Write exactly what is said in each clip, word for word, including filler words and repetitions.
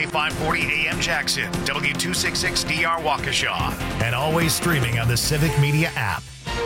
five forty A M Jackson, W two sixty-six D R Waukesha, and always streaming on the Civic Media app.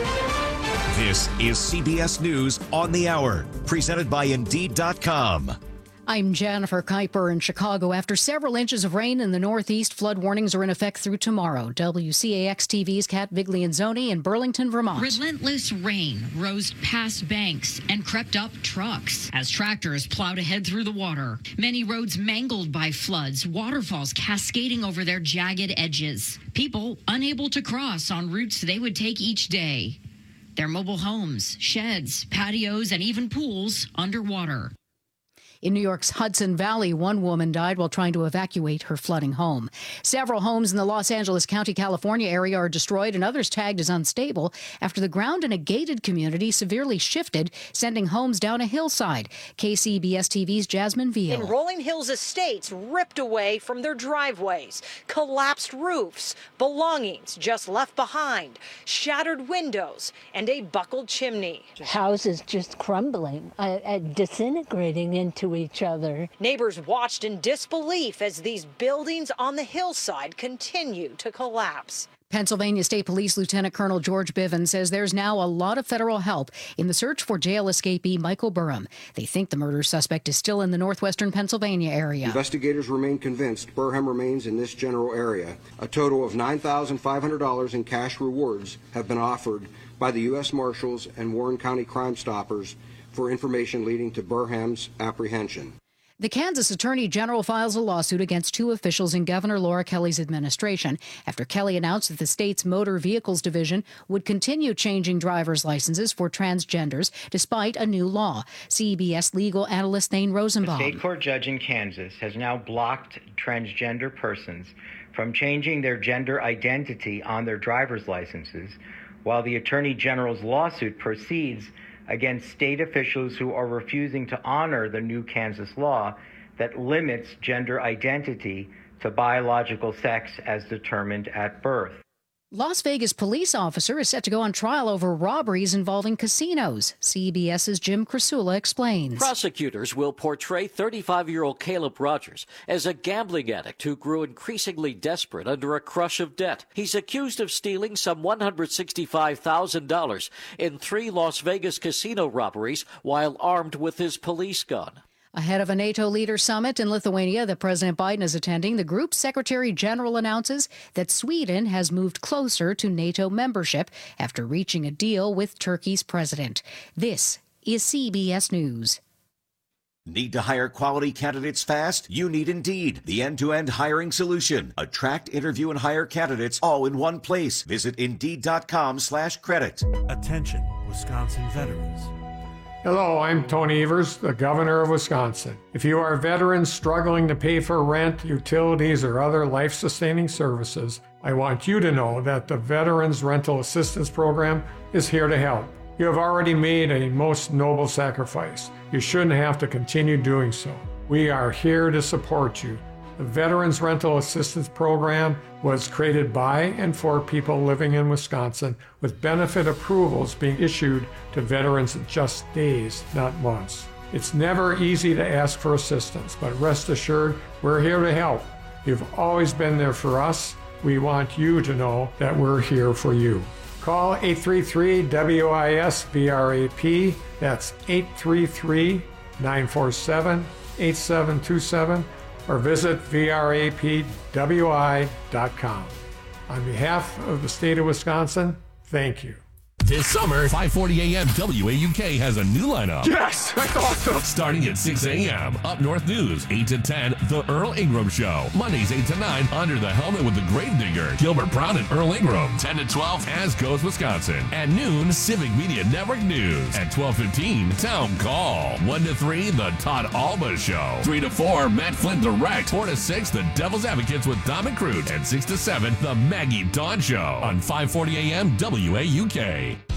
This is C B S News on the Hour, presented by Indeed dot com. I'm Jennifer Kuiper in Chicago. After several inches of rain in the Northeast, flood warnings are in effect through tomorrow. W C A X T V's Kat Viglianzoni in Burlington, Vermont. Relentless rain rose past banks and crept up trucks as tractors plowed ahead through the water. Many roads mangled by floods, waterfalls cascading over their jagged edges. People unable to cross on routes they would take each day. Their mobile homes, sheds, patios, and even pools underwater. In New York's Hudson Valley, one woman died while trying to evacuate her flooding home. Several homes in the Los Angeles County, California area are destroyed and others tagged as unstable after the ground in a gated community severely shifted, sending homes down a hillside. K C B S T V's Jasmine Veal. In Rolling Hills estates ripped away from their driveways, collapsed roofs, belongings just left behind, shattered windows, and a buckled chimney. Houses just crumbling, uh, uh, disintegrating into each other. Neighbors watched in disbelief as these buildings on the hillside continue to collapse. Pennsylvania State Police Lieutenant Colonel George Bivens says there's now a lot of federal help in the search for jail escapee Michael Burham. They think the murder suspect is still in the northwestern Pennsylvania area. Investigators remain convinced Burham remains in this general area. A total of nine thousand five hundred dollars in cash rewards have been offered by the U S Marshals and Warren County Crime Stoppers for information leading to Burham's apprehension. The Kansas Attorney General files a lawsuit against two officials in Governor Laura Kelly's administration after Kelly announced that the state's Motor Vehicles Division would continue changing driver's licenses for transgenders despite a new law. C B S legal analyst Thane Rosenbaum. A state court judge in Kansas has now blocked transgender persons from changing their gender identity on their driver's licenses, while the Attorney General's lawsuit proceeds against state officials who are refusing to honor the new Kansas law that limits gender identity to biological sex as determined at birth. Las Vegas police officer is set to go on trial over robberies involving casinos. CBS's Jim Krasula explains. Prosecutors will portray thirty-five-year-old Caleb Rogers as a gambling addict who grew increasingly desperate under a crush of debt. He's accused of stealing some one hundred sixty-five thousand dollars in three Las Vegas casino robberies while armed with his police gun. Ahead of a NATO leader summit in Lithuania that President Biden is attending, the group's Secretary General announces that Sweden has moved closer to NATO membership after reaching a deal with Turkey's president. This is C B S News. Need to hire quality candidates fast? You need Indeed, the end-to-end hiring solution. Attract, interview, and hire candidates all in one place. Visit Indeed.com slash credit. Attention, Wisconsin veterans. Hello, I'm Tony Evers, the Governor of Wisconsin. If you are a veteran struggling to pay for rent, utilities, or other life-sustaining services, I want you to know that the Veterans Rental Assistance Program is here to help. You have already made a most noble sacrifice. You shouldn't have to continue doing so. We are here to support you. The Veterans Rental Assistance Program was created by and for people living in Wisconsin, with benefit approvals being issued to veterans in just days, not months. It's never easy to ask for assistance, but rest assured, we're here to help. You've always been there for us. We want you to know that we're here for you. Call eight three three W I S V R A P. That's eight three three, nine four seven, eight seven two seven. or visit V R A P W I dot com. On behalf of the state of Wisconsin, thank you. This summer, five forty A M W A U K has a new lineup. Yes, that's awesome. Starting at six A M Up North News, eight to ten, The Earl Ingram Show. Mondays, eight to nine, Under the Helmet with the Grave Digger, Gilbert Brown and Earl Ingram. ten to twelve, As Goes Wisconsin. At noon, Civic Media Network News. At twelve fifteen, Town Call. one to three, The Todd Alba Show. three to four, Matt Flynn Direct. four to six, The Devil's Advocates with Dom McCroot. And six to seven, The Maggie Dawn Show on five forty A M W A U K.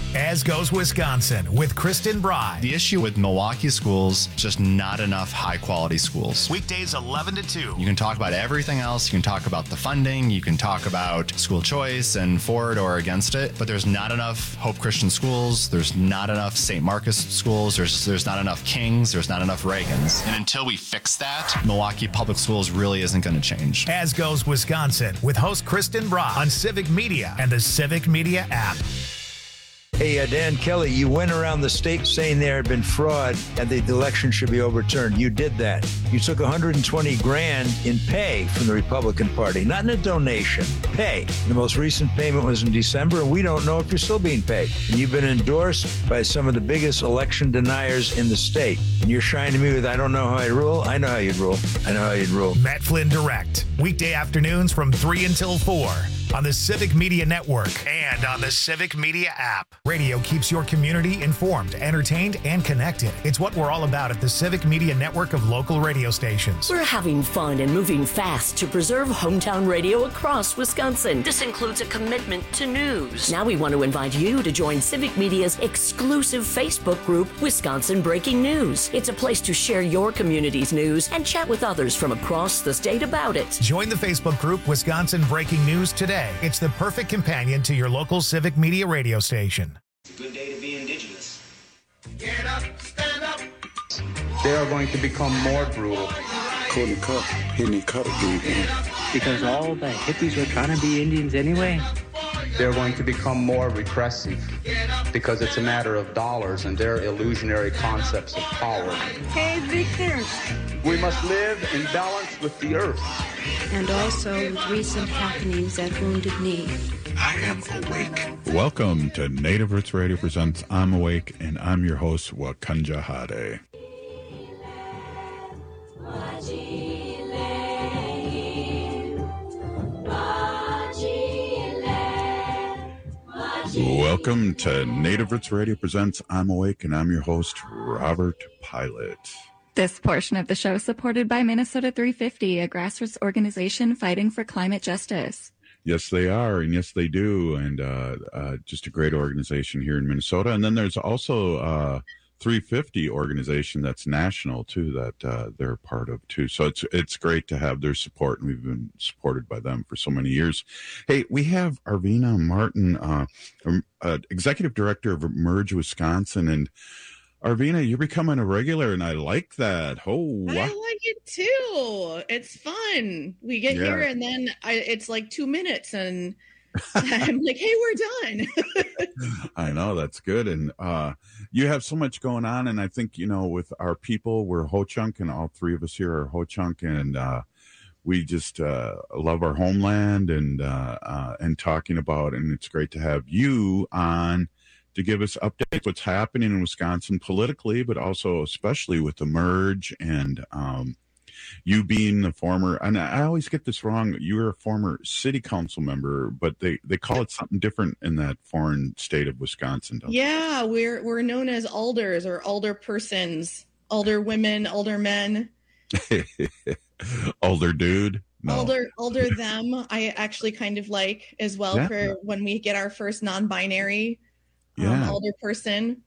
As Goes Wisconsin with Kristen Bride. The issue with Milwaukee schools, just not enough high-quality schools. Weekdays eleven to two. You can talk about everything else. You can talk about the funding. You can talk about school choice and for it or against it. But there's not enough Hope Christian schools. There's not enough Saint Marcus schools. There's there's not enough Kings. There's not enough Reagans. And until we fix that, Milwaukee Public Schools really isn't going to change. As Goes Wisconsin with host Kristen Bride on Civic Media and the Civic Media app. Hey, uh, Dan Kelly, you went around the state saying there had been fraud and the election should be overturned. You did that. You took one hundred twenty grand in pay from the Republican Party, not in a donation, pay. The most recent payment was in December, and we don't know if you're still being paid. And you've been endorsed by some of the biggest election deniers in the state. And you're shining me with, I don't know how I rule. I know how you'd rule. I know how you'd rule. Matt Flynn Direct, weekday afternoons from three until four on the Civic Media Network and on the Civic Media app. Radio keeps your community informed, entertained, and connected. It's what we're all about at the Civic Media Network of local radio stations. We're having fun and moving fast to preserve hometown radio across Wisconsin. This includes a commitment to news. Now we want to invite you to join Civic Media's exclusive Facebook group, Wisconsin Breaking News. It's a place to share your community's news and chat with others from across the state about it. Join the Facebook group, Wisconsin Breaking News today. It's the perfect companion to your local Civic Media radio station. It's a good day to be indigenous. Get up, stand up. They are going to become more brutal. Couldn't cut, hitting cut again. Because all the hippies were trying to be Indians anyway. They're going to become more repressive because it's a matter of dollars and their illusionary concepts of power. Hey, Victor. We must live in balance with the earth. And also with recent happenings at Wounded Knee. I am awake. Welcome to Native Roots Radio presents I'm Awake, and I'm your host, Wakanja Hade. Welcome to Native Roots Radio presents I'm Awake, and I'm your host, Robert Pilot. This portion of the show is supported by Minnesota three fifty, a grassroots organization fighting for climate justice. Yes, they are, and yes, they do, and uh, uh, just a great organization here in Minnesota. And then there's also uh, three fifty organization that's national, too, that uh, they're a part of, too. So it's it's great to have their support, and we've been supported by them for so many years. Hey, we have Arvina Martin, uh, uh, Executive Director of Emerge Wisconsin, and Arvina, you're becoming a regular, and I like that. Oh, I wow. like it too. It's fun. We get Yeah. here, and then I, it's like two minutes, and I'm like, "Hey, we're done." I know, that's good. And uh, you have so much going on, and I think, you know, with our people, we're Ho-Chunk, and all three of us here are Ho-Chunk, and uh, we just uh, love our homeland and uh, uh, and talking about, and it's great to have you on to give us updates what's happening in Wisconsin politically, but also especially with the merge and um, you being the former, and I always get this wrong, you're a former city council member, but they, they call it something different in that foreign state of Wisconsin, don't Yeah, we're we're known as alders or alder persons, alder women, alder men, they? Older dude. No. alder alder them. I actually kind of like as well Yeah. for when we get our first non-binary um, Yeah. alder person.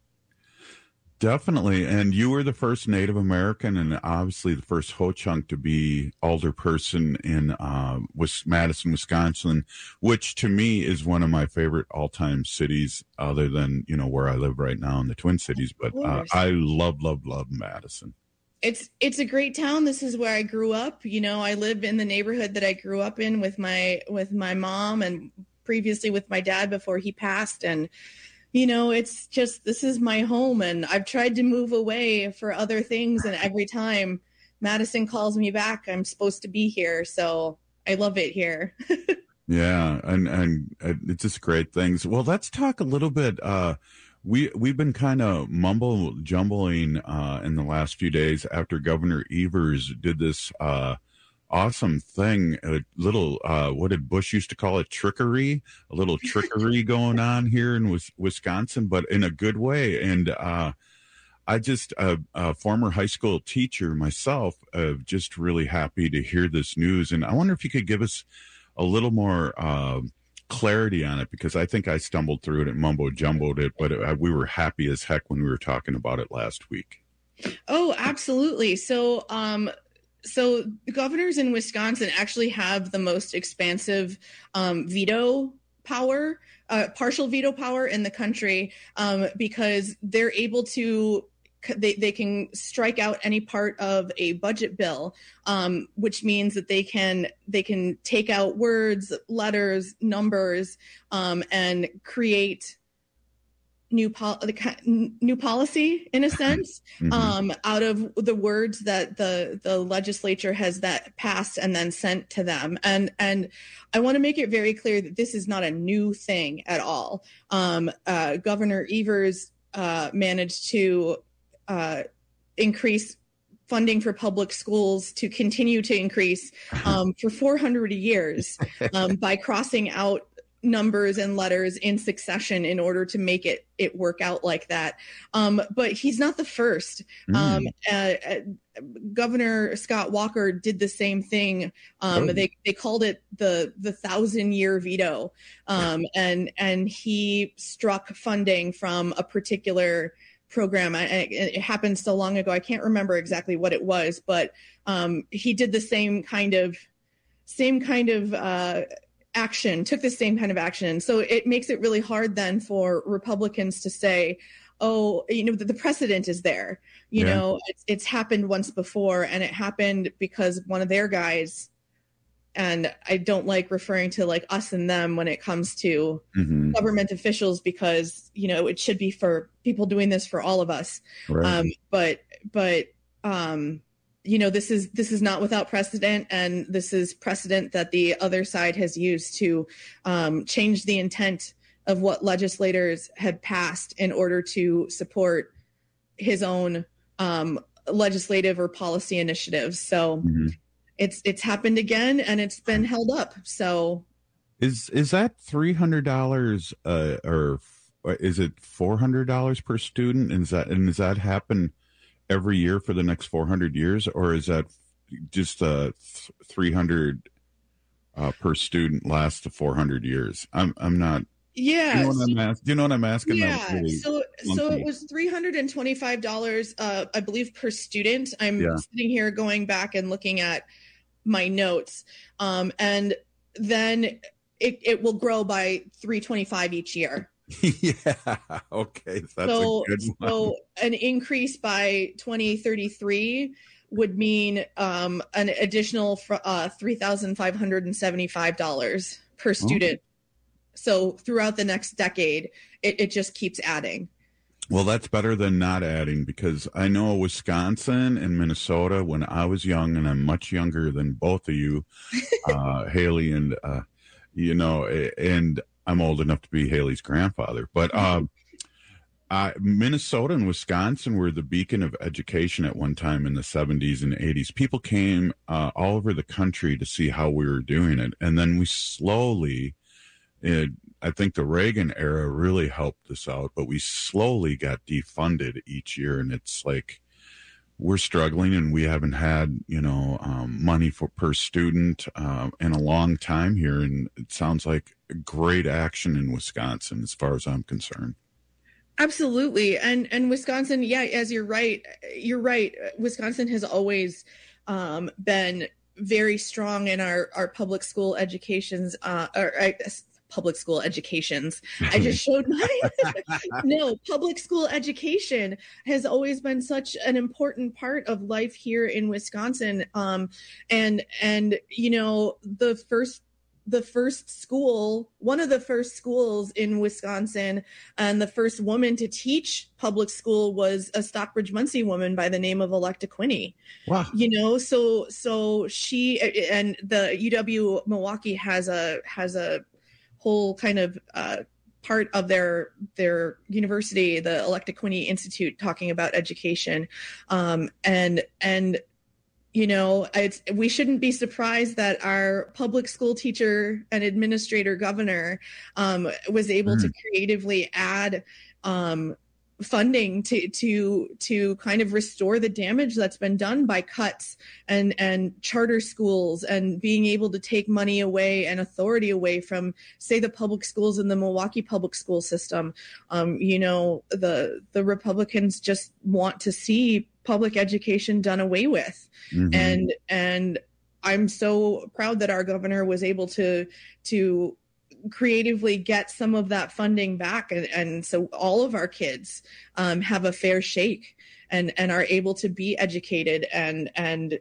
Definitely. And you were the first Native American and obviously the first Ho-Chunk to be alderperson in uh, Wis- Madison, Wisconsin, which to me is one of my favorite all-time cities other than, you know, where I live right now in the Twin Cities. But uh, course. I love, love, love Madison. It's it's a great town. This is where I grew up. You know, I live in the neighborhood that I grew up in with my with my mom and previously with my dad before he passed. And, you know, it's just this is my home. And I've tried to move away for other things. And every time Madison calls me back, I'm supposed to be here. So I love it here. Yeah, and and uh, it's just great things. Well, let's talk a little bit. Uh, we we've been kind of mumble jumbling uh, in the last few days after Governor Evers did this uh, awesome thing. A little uh, what did Bush used to call it? Trickery. A little trickery going on here in Wis- Wisconsin, but in a good way. And uh, I just a, a former high school teacher myself, uh, just really happy to hear this news. And I wonder if you could give us a little more uh, clarity on it, because I think I stumbled through it and mumbo jumbled it, but it, we were happy as heck when we were talking about it last week. Oh, absolutely. So, um, so governors in Wisconsin actually have the most expansive um, veto power, uh, partial veto power in the country, um, because they're able to, they, they can strike out any part of a budget bill, um, which means that they can, they can take out words, letters, numbers, um, and create new pol- new policy in a sense, mm-hmm. um, out of the words that the the legislature has that passed and then sent to them. And and I want to make it very clear that this is not a new thing at all. Um, uh, Governor Evers uh, managed to uh, increase funding for public schools to continue to increase um, for four hundred years um, by crossing out numbers and letters in succession in order to make it it work out like that. Um, but he's not the first. Mm. Um, uh, uh, Governor Scott Walker did the same thing. Um, oh. They they called it the the thousand year veto, um, and and he struck funding from a particular program. I, it happened so long ago, I can't remember exactly what it was, but um, he did the same kind of same kind of. Uh, action, took the same kind of action. So it makes it really hard then for Republicans to say, oh, you know, the, the precedent is there. You yeah. know, it's, it's happened once before, and it happened because one of their guys, and I don't like referring to like us and them when it comes to mm-hmm. government officials, because, you know, it should be for people doing this for all of us. Right. Um, but, but, um, you know, this is this is not without precedent, and this is precedent that the other side has used to um, change the intent of what legislators had passed in order to support his own um, legislative or policy initiatives. So mm-hmm. it's it's happened again, and it's been held up. So is is that three hundred dollars uh, or is it four hundred dollars per student? And is that and does that happen every year for the next four hundred years, or is that just uh, th- three hundred uh, per student lasts to four hundred years? I'm I'm not. Yeah. Do you know what I'm, ask- do you know what I'm asking? Yeah. Really so so it was three hundred twenty-five dollars, uh, I believe, per student. I'm yeah. sitting here going back and looking at my notes, um, and then it it will grow by three hundred twenty-five each year. Yeah. Okay. That's so, a good one. So an increase by twenty thirty-three would mean um, an additional uh, three thousand five hundred seventy-five dollars per student. Oh. So throughout the next decade, it, it just keeps adding. Well, that's better than not adding, because I know Wisconsin and Minnesota, when I was young, and I'm much younger than both of you, uh, Haley, and, uh, you know, and I'm old enough to be Haley's grandfather, but um, uh, Minnesota and Wisconsin were the beacon of education at one time in the seventies and eighties. People came uh, all over the country to see how we were doing it. And then we slowly, it, I think the Reagan era really helped us out, but we slowly got defunded each year. And it's like, we're struggling, and we haven't had, you know, um, money for per student uh, in a long time here. And it sounds like great action in Wisconsin, as far as I'm concerned. Absolutely. And, and Wisconsin, yeah, as you're right, you're right. Wisconsin has always um, been very strong in our, our public school educations, uh, or I, public school educations. I just showed my, no, public school education has always been such an important part of life here in Wisconsin. Um, and, and, you know, the first, the first school, one of the first schools in Wisconsin, and the first woman to teach public school was a Stockbridge Muncie woman by the name of Electa Quinney. Wow. You know, so, so she, and the U W Milwaukee has a, has a, whole kind of uh, part of their their university, the Electa Quinney Institute, talking about education, um, and and you know, it's, we shouldn't be surprised that our public school teacher and administrator governor um, was able mm. to creatively add um, funding to to to kind of restore the damage that's been done by cuts and and charter schools, and being able to take money away and authority away from, say, the public schools in the Milwaukee public school system. Um, you know, the the Republicans just want to see public education done away with. Mm-hmm. And and I'm so proud that our governor was able to to creatively get some of that funding back, and, and so all of our kids um, have a fair shake and and are able to be educated and and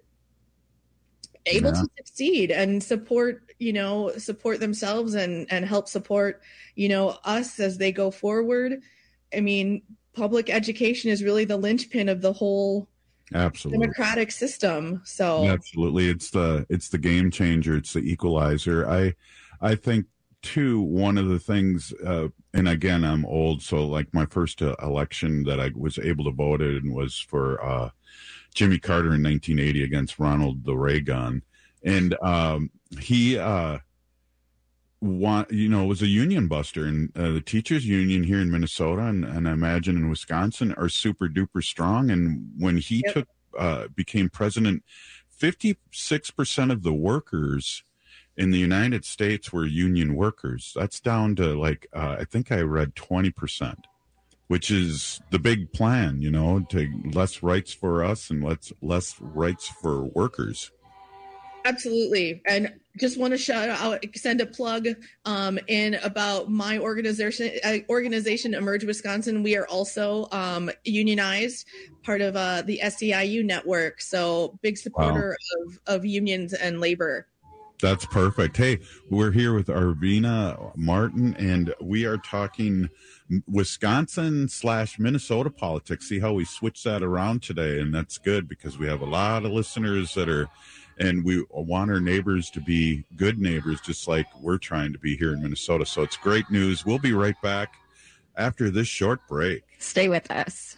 able yeah. to succeed and support, you know, support themselves and and help support, you know, us as they go forward. I mean, public education is really the linchpin of the whole Absolutely. democratic system. So absolutely, it's the it's the game changer. It's the equalizer. I I think too, one of the things, uh, and again, I'm old, so like my first uh, election that I was able to vote in was for uh, Jimmy Carter in nineteen eighty against Ronald the Reagan, and um, he, uh, want, you know, was a union buster, and uh, the teachers union here in Minnesota and, and I imagine in Wisconsin are super duper strong. And when he yep. took uh, became president, fifty-six percent of the workers in the United States were union workers. That's down to like, uh, I think I read twenty percent, which is the big plan, you know, to less rights for us and less, less rights for workers. Absolutely. And just want to shout out, send a plug um, in about my organization, uh, organization, Emerge Wisconsin. We are also um, unionized, part of uh, the S E I U network. So big supporter wow. of, of unions and labor. That's perfect. Hey, we're here with Arvina Martin, and we are talking Wisconsin slash Minnesota politics. See how we switch that around today, and that's good because we have a lot of listeners that are, and we want our neighbors to be good neighbors, just like we're trying to be here in Minnesota. So it's great news. We'll be right back after this short break. Stay with us.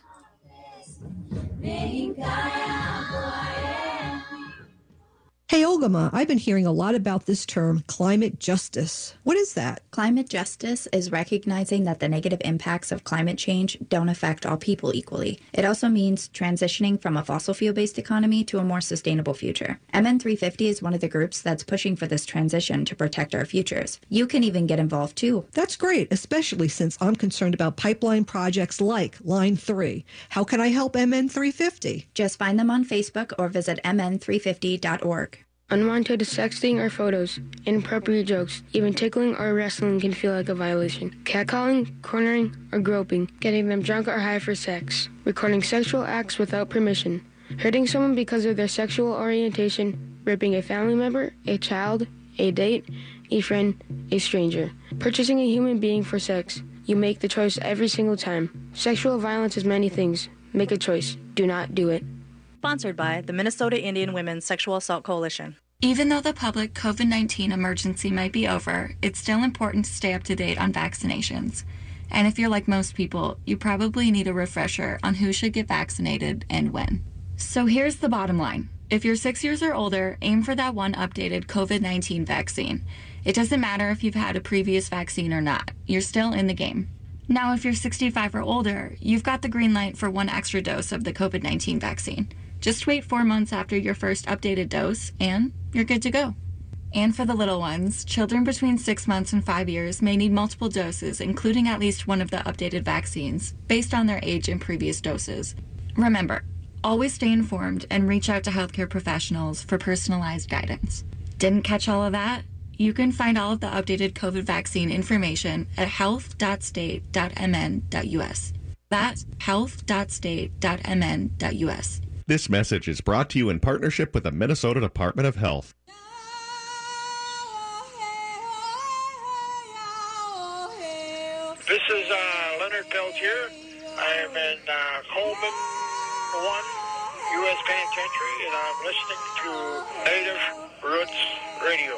Hey, Olgama, I've been hearing a lot about this term, climate justice. What is that? Climate justice is recognizing that the negative impacts of climate change don't affect all people equally. It also means transitioning from a fossil fuel-based economy to a more sustainable future. M N three fifty is one of the groups that's pushing for this transition to protect our futures. You can even get involved too. That's great, especially since I'm concerned about pipeline projects like Line three. How can I help M N three fifty? Just find them on Facebook or visit M N three fifty dot org. Unwanted sexting or photos, inappropriate jokes, even tickling or wrestling can feel like a violation. Catcalling, cornering, or groping, getting them drunk or high for sex, recording sexual acts without permission, hurting someone because of their sexual orientation, raping a family member, a child, a date, a friend, a stranger, purchasing a human being for sex. You make the choice every single time. Sexual violence is many things. Make a choice. Do not do it. Sponsored by the Minnesota Indian Women's Sexual Assault Coalition. Even though the public COVID nineteen emergency might be over, it's still important to stay up to date on vaccinations. And if you're like most people, you probably need a refresher on who should get vaccinated and when. So here's the bottom line. If you're six years or older, aim for that one updated COVID nineteen vaccine. It doesn't matter if you've had a previous vaccine or not. You're still in the game. Now, if you're sixty-five or older, you've got the green light for one extra dose of the COVID nineteen vaccine. Just wait four months after your first updated dose, and you're good to go. And for the little ones, children between six months and five years may need multiple doses, including at least one of the updated vaccines, based on their age and previous doses. Remember, always stay informed and reach out to healthcare professionals for personalized guidance. Didn't catch all of that? You can find all of the updated COVID vaccine information at health dot state dot m n dot u s. That's health dot state dot m n dot u s. This message is brought to you in partnership with the Minnesota Department of Health. This is uh, Leonard Peltier. I am in uh, Coleman one U S Penitentiary, and I'm listening to Native Roots Radio.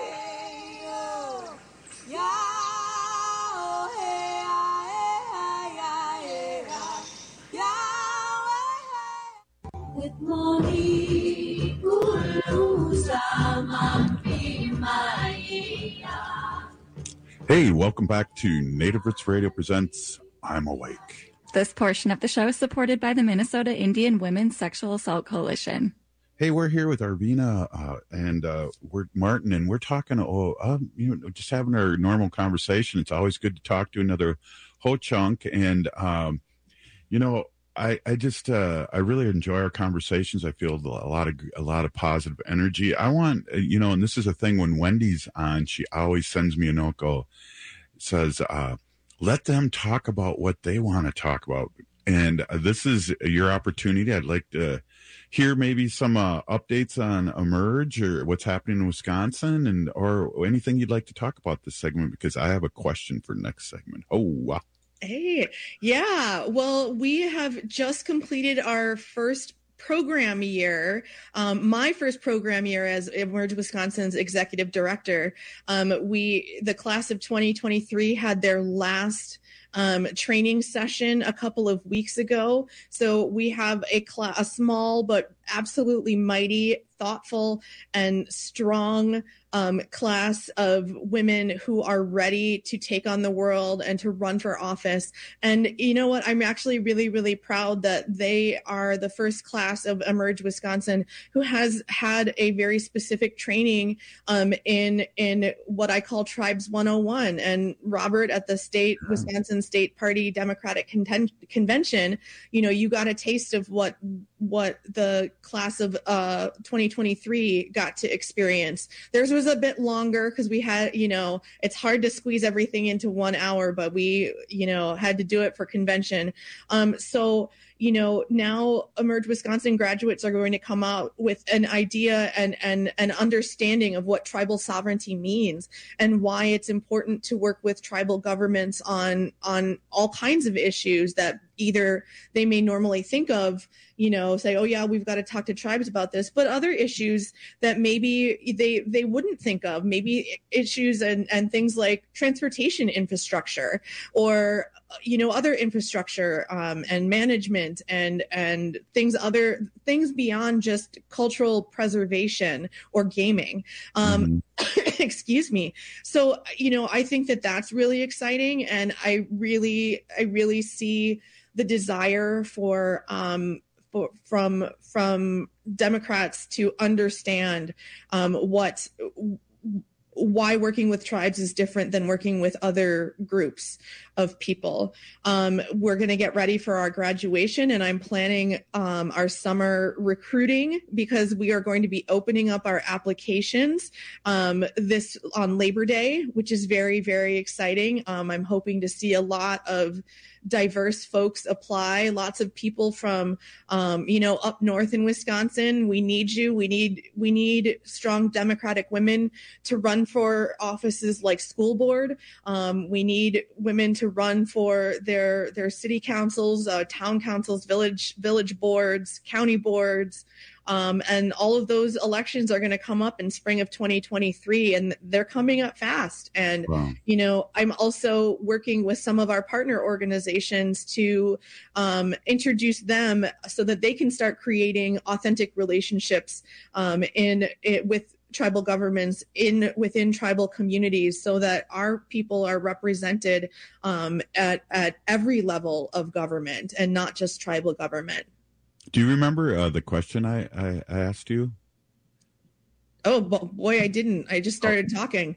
Hey, welcome back to Native Roots Radio presents I'm Awake. This portion of the show is supported by the Minnesota Indian Women's Sexual Assault Coalition. Hey, we're here with Arvina uh, and uh, we're Martin, and we're talking. Oh, uh, you know, just having our normal conversation. It's always good to talk to another Ho-Chunk, and um, you know, I I just uh, I really enjoy our conversations. I feel a lot of a lot of positive energy. I want you know, and this is a thing when Wendy's on, she always sends me a note. Go says, uh, let them talk about what they want to talk about, and uh, this is your opportunity. I'd like to hear maybe some uh, updates on Emerge or what's happening in Wisconsin, and or anything you'd like to talk about this segment, because I have a question for next segment. Oh, wow. Hey, yeah. Well, we have just completed our first program year, um, my first program year as Emerge Wisconsin's executive director. Um, we, the class of twenty twenty-three had their last Um, training session a couple of weeks ago. So we have a class, a small but absolutely mighty, thoughtful, and strong um, class of women who are ready to take on the world and to run for office. And you know what? I'm actually really, really proud that they are the first class of Emerge Wisconsin who has had a very specific training um, in in what I call Tribes one oh one. And Robert, at the state Wisconsin State Party Democratic Conten- Convention, you know, you got a taste of what what the class of uh, twenty twenty-three got to experience. Theirs was a bit longer because we had, you know, it's hard to squeeze everything into one hour, but we, you know, had to do it for convention. Um, so, you know, now Emerge Wisconsin graduates are going to come out with an idea and, and an understanding of what tribal sovereignty means and why it's important to work with tribal governments on, on all kinds of issues that either they may normally think of, you know, say, oh yeah, we've got to talk to tribes about this, but other issues that maybe they they wouldn't think of, maybe issues and, and things like transportation infrastructure or, you know, other infrastructure um, and management and and things other things beyond just cultural preservation or gaming. Um, mm-hmm. Excuse me. So, you know, I think that that's really exciting. And I really, I really see the desire for, um, for from, from Democrats to understand um, what, why working with tribes is different than working with other groups of people. Um, we're going to get ready for our graduation, and I'm planning um, our summer recruiting because we are going to be opening up our applications um, this on Labor Day, which is very, very exciting. Um, I'm hoping to see a lot of diverse folks apply, lots of people from, um, you know, up north in Wisconsin. We need you. We need, we need strong Democratic women to run for offices like school board. Um, we need women to run for their, their city councils, uh, town councils, village, village boards, county boards. Um, and all of those elections are going to come up in spring of twenty twenty-three, and they're coming up fast. And, wow. you know, I'm also working with some of our partner organizations to um, introduce them so that they can start creating authentic relationships um, in it with tribal governments in within tribal communities so that our people are represented um, at, at every level of government and not just tribal government. Do you remember uh, the question I, I, I asked you? Oh, boy, I didn't. I just started oh. talking.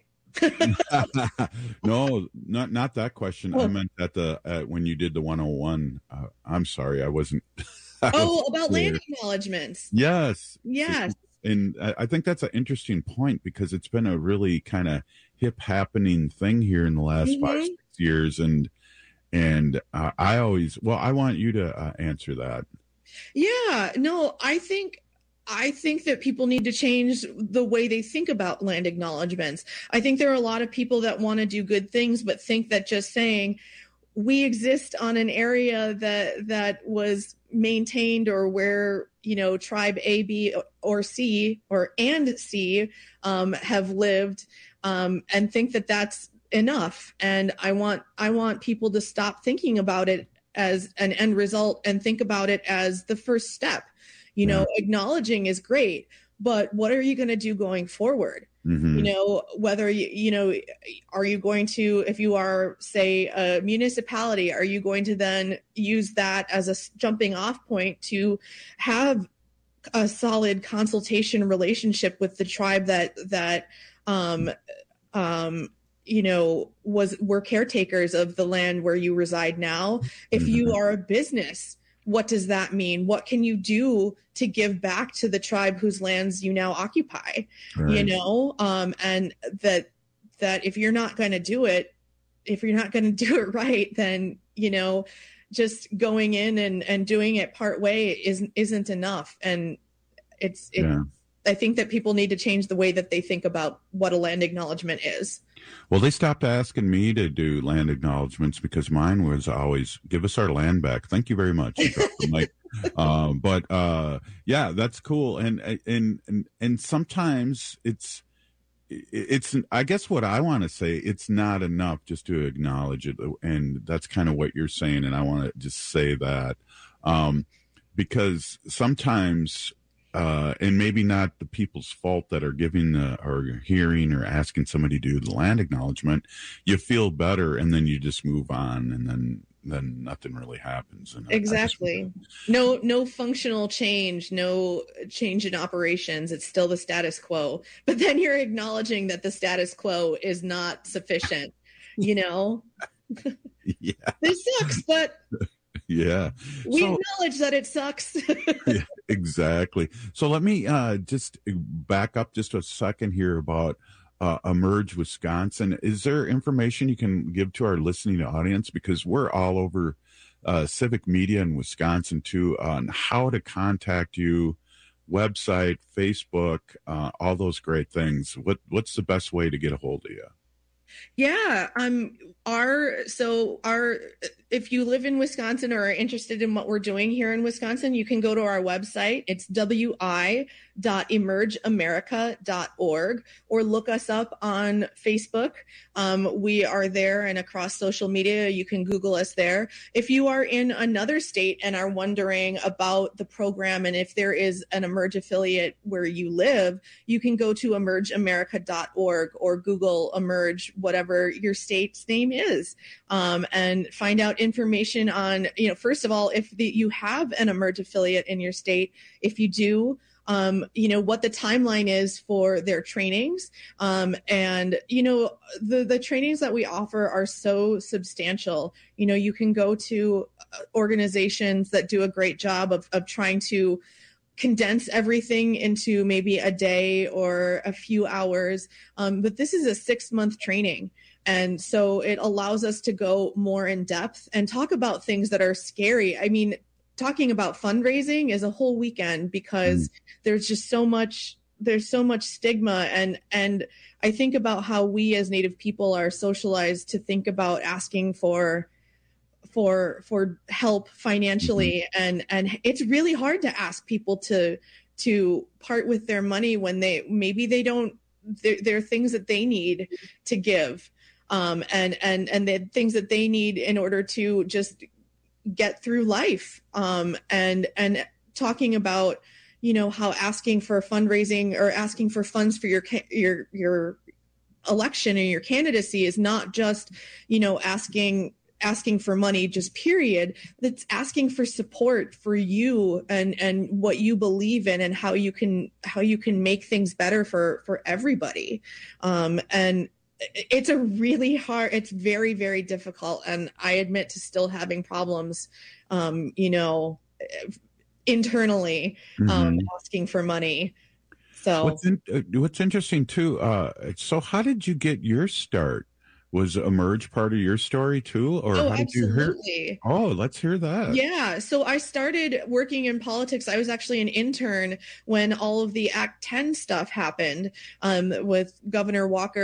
No, not not that question. Oh. I meant at the uh, when you did the one oh one. Uh, I'm sorry, I wasn't. I oh, was about clear. Land acknowledgements. Yes. Yes. And I think that's an interesting point because it's been a really kind of hip happening thing here in the last mm-hmm. five, six years. And and uh, I always, well, I want you to uh, answer that. Yeah, no, I think I think that people need to change the way they think about land acknowledgements. I think there are a lot of people that want to do good things, but think that just saying we exist on an area that that was maintained or where, you know, tribe A, B, or C or and C um, have lived um, and think that that's enough. And I want I want people to stop thinking about it as an end result and think about it as the first step. You know, yeah. Acknowledging is great, but what are you going to do going forward? Mm-hmm. You know, whether you, you know, are you going to, if you are, say, a municipality, are you going to then use that as a jumping off point to have a solid consultation relationship with the tribe that, that, um, um, you know, was, were caretakers of the land where you reside now? If mm-hmm. you are a business, what does that mean? What can you do to give back to the tribe whose lands you now occupy? Right. You know, um, and that that if you're not going to do it, if you're not going to do it right, then, you know, just going in and, and doing it part way isn't isn't enough. And it's, it, yeah. I think that people need to change the way that they think about what a land acknowledgement is. Well, they stopped asking me to do land acknowledgments because mine was always give us our land back. Thank you very much. Like, uh, but uh, yeah, that's cool. And and and and sometimes it's it's. I guess what I want to say, it's not enough just to acknowledge it, and that's kind of what you're saying. And I want to just say that um, because sometimes. Uh, and maybe not the people's fault that are giving the, or hearing or asking somebody to do the land acknowledgement. You feel better, and then you just move on, and then then nothing really happens. And exactly. Just, no no functional change, no change in operations. It's still the status quo. But then you're acknowledging that the status quo is not sufficient. You know, yeah, this sucks, but. Yeah. We so, acknowledge that it sucks. Yeah, exactly. So let me uh, just back up just a second here about uh, Emerge Wisconsin. Is there information you can give to our listening audience? Because we're all over uh, civic media in Wisconsin too, on how to contact you, website, Facebook, uh, all those great things. What What's the best way to get a hold of you? Yeah, um, our so our if you live in Wisconsin or are interested in what we're doing here in Wisconsin, you can go to our website. It's w i dot emerge america dot org, or look us up on Facebook. Um, we are there and across social media. You can Google us there. If you are in another state and are wondering about the program and if there is an Emerge affiliate where you live, you can go to emerge america dot org or Google Emerge, whatever your state's name is, um, and find out information on, you know, first of all, if the, you have an Emerge affiliate in your state. If you do, um, you know, what the timeline is for their trainings. Um, and, you know, the, the trainings that we offer are so substantial. You know, you can go to organizations that do a great job of, of trying to condense everything into maybe a day or a few hours. Um, but this is a six month training. And so it allows us to go more in depth and talk about things that are scary. I mean, talking about fundraising is a whole weekend because mm. there's just so much, there's so much stigma. And, and I think about how we as Native people are socialized to think about asking for, for, for help financially. Mm-hmm. And, and it's really hard to ask people to, to part with their money when they, maybe they don't, there, there are things that they need to give. Um, and, and, and the things that they need in order to just get through life. Um, and, and talking about, you know, how asking for fundraising or asking for funds for your, your, your election and your candidacy is not just, you know, asking, asking for money, just period. That's asking for support for you and, and what you believe in and how you can, how you can make things better for, for everybody. Um, and, it's a really hard, it's very, very difficult. And I admit to still having problems, um, you know, internally, um, mm-hmm. asking for money. So what's, in, uh, what's interesting too. Uh, so how did you get your start? Was Emerge part of your story too? Or oh, how did absolutely. you hear? Oh, let's hear that. Yeah. So I started working in politics. I was actually an intern when all of the Act ten stuff happened, um, with Governor Walker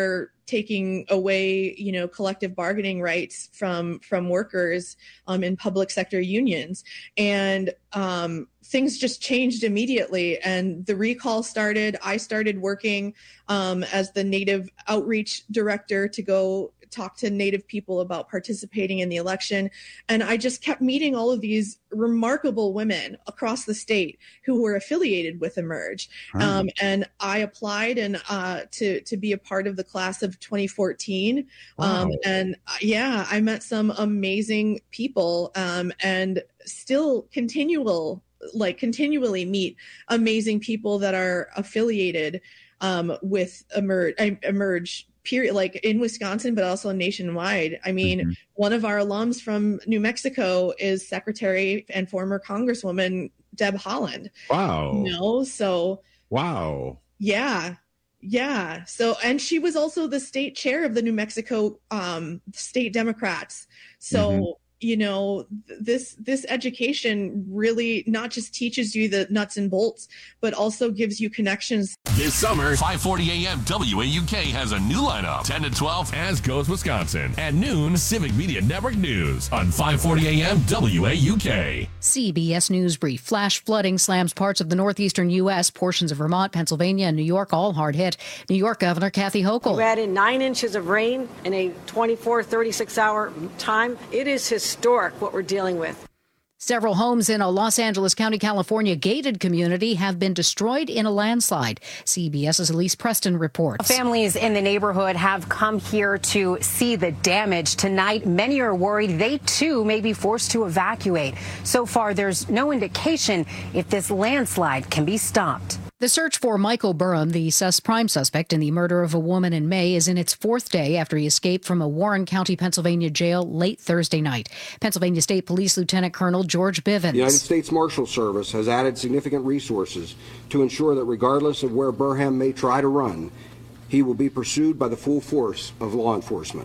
taking away, you know, collective bargaining rights from from workers um, in public sector unions. And um, things just changed immediately. And the recall started. I started working um, as the Native outreach director to go talk to Native people about participating in the election. And I just kept meeting all of these remarkable women across the state who were affiliated with Emerge. Right. Um, and I applied and uh, to, to be a part of the class of twenty fourteen. Wow. Um, and uh, yeah, I met some amazing people um, and still continual, like continually meet amazing people that are affiliated um, with Emerge, Emerge period, like in Wisconsin, but also nationwide. I mean, mm-hmm. one of our alums from New Mexico is Secretary and former Congresswoman Deb Haaland. Wow. You know, so. Wow. Yeah. Yeah. So, and she was also the state chair of the New Mexico um, state Democrats. So, mm-hmm. you know, this, this education really not just teaches you the nuts and bolts, but also gives you connections. This summer, five forty a.m. W A U K has a new lineup. ten to twelve, As Goes Wisconsin. At noon, Civic Media Network News on five forty a.m. W A U K. C B S News Brief. Flash flooding slams parts of the northeastern U S, portions of Vermont, Pennsylvania, and New York all hard hit. New York Governor Kathy Hochul. We had in nine inches of rain in a twenty-four, thirty-six hour time. It is historic what we're dealing with. Several homes in a Los Angeles County, California gated community have been destroyed in a landslide. CBS's Elise Preston reports. Families in the neighborhood have come here to see the damage. Tonight, many are worried they too may be forced to evacuate. So far, there's no indication if this landslide can be stopped. The search for Michael Burham, the sus prime suspect in the murder of a woman in May, is in its fourth day after he escaped from a Warren County, Pennsylvania jail late Thursday night. Pennsylvania State Police Lieutenant Colonel George Bivens. The United States Marshal Service has added significant resources to ensure that regardless of where Burham may try to run, he will be pursued by the full force of law enforcement.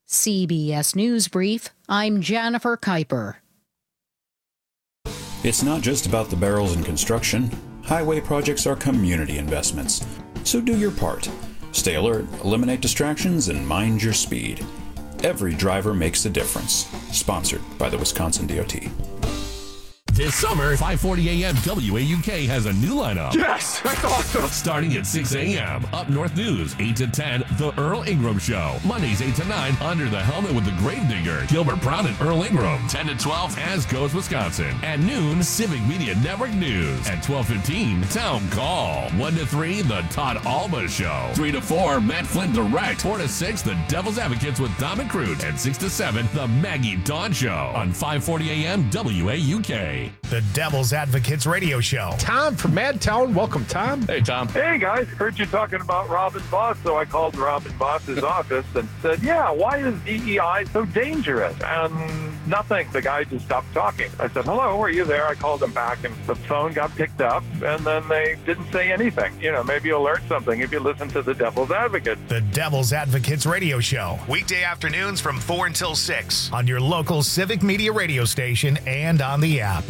C B S News Brief, I'm Jennifer Kuiper. It's not just about the barrels in construction. Highway projects are community investments. So do your part. Stay alert, eliminate distractions, and mind your speed. Every driver makes a difference. Sponsored by the Wisconsin D O T. This summer, five forty a.m. W A U K has a new lineup. Yes, that's awesome. Starting at six a.m. Up North News, eight to ten, The Earl Ingram Show. Mondays, eight to nine, Under the Helmet with the Grave Digger, Gilbert Brown and Earl Ingram. ten to twelve, As Goes Wisconsin. At noon, Civic Media Network News. At twelve fifteen, Town Call. one to three, The Todd Alba Show. three to four, Matt Flynn Direct. four to six, The Devil's Advocates with Dom and Crute. And six to seven, The Maggie Dawn Show. On five forty a.m. W A U K. The Devil's Advocates Radio Show. Tom from Madtown. Welcome, Tom. Hey, Tom. Hey, guys. Heard you talking about Robin Boss, so I called Robin Boss's office and said, yeah, why is D E I so dangerous? And nothing. The guy just stopped talking. I said, hello, are you there? I called him back, and the phone got picked up, and then they didn't say anything. You know, maybe you'll learn something if you listen to The Devil's Advocate. The Devil's Advocates Radio Show. Weekday afternoons from four until six on your local Civic Media radio station and on the app.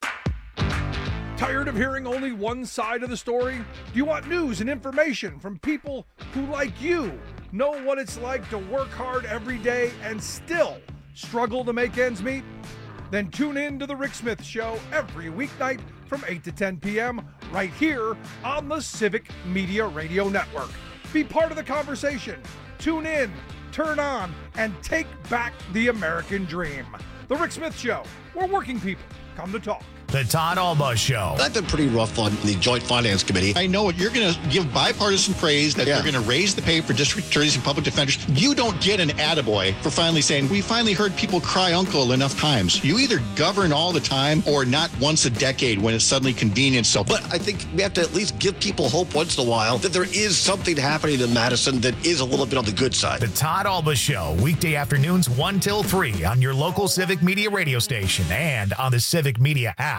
Tired of hearing only one side of the story? Do you want news and information from people who, like you, know what it's like to work hard every day and still struggle to make ends meet? Then tune in to The Rick Smith Show every weeknight from eight to ten p.m. right here on the Civic Media Radio Network. Be part of the conversation. Tune in, turn on, and take back the American dream. The Rick Smith Show, where working people come to talk. The Todd Alba Show. I've been pretty rough on the Joint Finance Committee. I know you're going to give bipartisan praise that yeah. they're going to raise the pay for district attorneys and public defenders. You don't get an attaboy for finally saying, we finally heard people cry uncle enough times. You either govern all the time or not once a decade when it's suddenly convenient. So, but I think we have to at least give people hope once in a while that there is something happening in Madison that is a little bit on the good side. The Todd Alba Show, weekday afternoons one till three on your local Civic Media radio station and on the Civic Media app.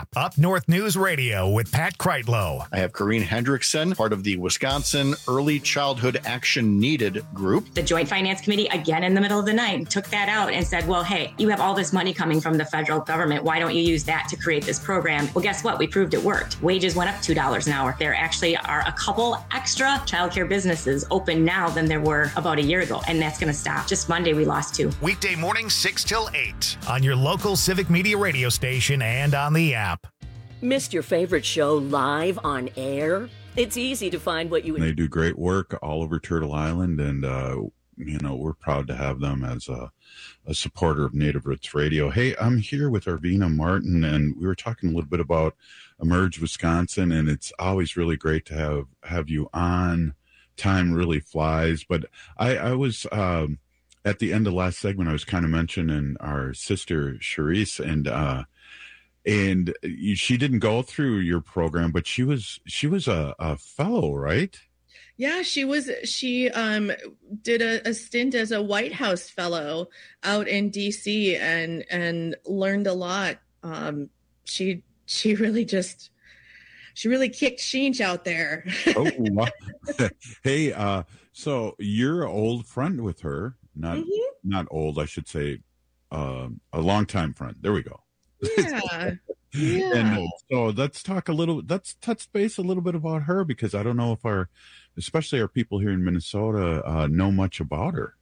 app. Up North News Radio with Pat Kreitlow. I have Corrine Hendrickson, part of the Wisconsin Early Childhood Action Needed group. The Joint Finance Committee, again in the middle of the night, took that out and said, well, hey, you have all this money coming from the federal government. Why don't you use that to create this program? Well, guess what? We proved it worked. Wages went up two dollars an hour. There actually are a couple extra childcare businesses open now than there were about a year ago, and that's going to stop. Just Monday, we lost two. Weekday mornings six till eight on your local Civic Media radio station and on the app. Missed your favorite show live on air? It's easy to find what you... They do great work all over Turtle Island, and, uh, you know, we're proud to have them as a, a supporter of Native Roots Radio. Hey, I'm here with Arvina Martin, and we were talking a little bit about Emerge Wisconsin, and it's always really great to have, have you on. Time really flies, but I, I was... Um, at the end of last segment, I was kind of mentioning our sister Charisse, and uh, and she didn't go through your program, but she was she was a, a fellow, right? Yeah, she was. She um, did a, a stint as a White House fellow out in D C and and learned a lot. Um, she she really just she really kicked Sheench out there. Oh, wow. Hey, uh, so you're an old friend with her. Not mm-hmm. not old, I should say, uh, a longtime friend. There we go. Yeah. yeah. And uh, so let's talk a little, let's touch base a little bit about her, because I don't know if our, especially our people here in Minnesota, uh, know much about her.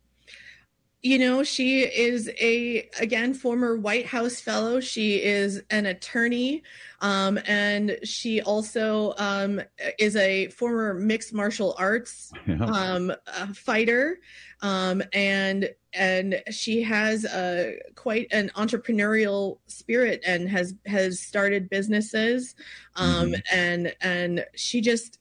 You know, she is a, again, former White House fellow. She is an attorney, um, and she also um, is a former mixed martial arts yeah. um, uh, fighter, um, and and she has a, quite an entrepreneurial spirit and has has started businesses, um, mm-hmm. and and she just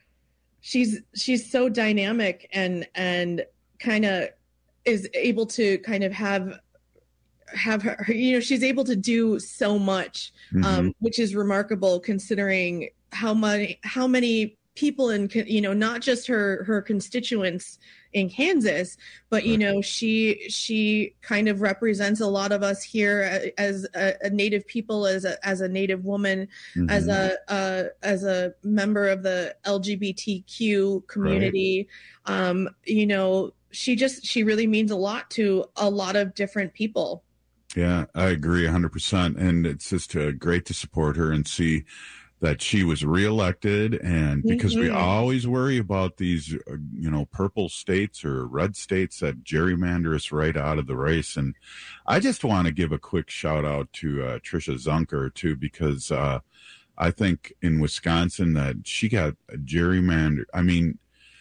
she's she's so dynamic and and kind of is able to kind of have have her, you know, she's able to do so much, um, mm-hmm. which is remarkable considering how many how many people in, you know, not just her her constituents in Kansas, but you know, she she kind of represents a lot of us here as a, a Native people, as a as a Native woman, mm-hmm. as a uh, as a member of the L G B T Q community. Right. Um, you know. She just, she really means a lot to a lot of different people. Yeah, I agree one hundred percent. And it's just uh, great to support her and see that she was reelected. And because mm-hmm. we always worry about these, uh, you know, purple states or red states that gerrymander us right out of the race. And I just want to give a quick shout out to uh, Tricia Zunker, too, because uh, I think in Wisconsin that she got a gerrymander. I mean,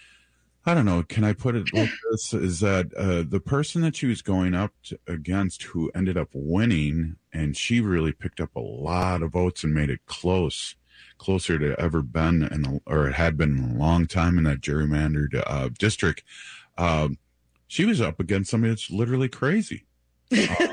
I don't know. Can I put it like this? Is that uh, the person that she was going up to, against who ended up winning, and she really picked up a lot of votes and made it close, closer to ever been, in a, or it had been in a long time in that gerrymandered uh, district. Um, she was up against somebody that's literally crazy. Uh,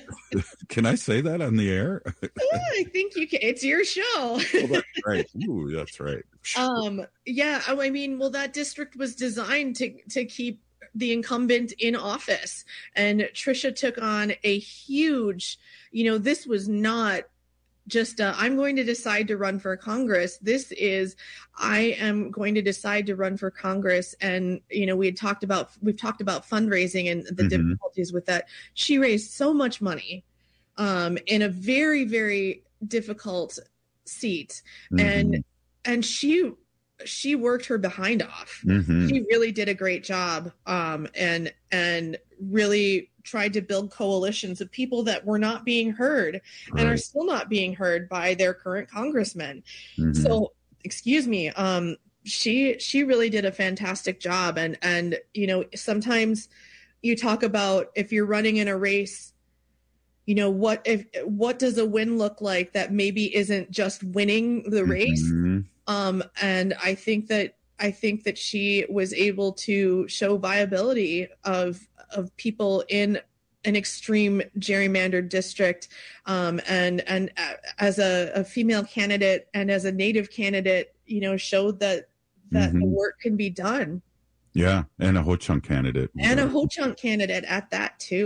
can I say that on the air? Yeah, I think you can. It's your show. Oh, that's right. Ooh, that's right. Um, yeah, I mean, well, that district was designed to to keep the incumbent in office, and Tricia took on a huge, you know, this was not just uh, I'm going to decide to run for Congress. This is I am going to decide to run for Congress. And, you know, we had talked about we've talked about fundraising and the mm-hmm. difficulties with that. She raised so much money um, in a very, very difficult seat. Mm-hmm. And and she she worked her behind off. Mm-hmm. She really did a great job um, and and really tried to build coalitions of people that were not being heard right. and are still not being heard by their current congressmen. Mm-hmm. So, excuse me, um, she she really did a fantastic job. And and you know, sometimes you talk about if you're running in a race, you know, what if what does a win look like that maybe isn't just winning the race? Mm-hmm. Um, and I think that I think that she was able to show viability of of people in an extreme gerrymandered district, um, and and as a, a female candidate and as a Native candidate, you know, showed that that mm-hmm. the work can be done. Yeah, and a Ho-Chunk candidate, and a Ho-Chunk candidate at that too.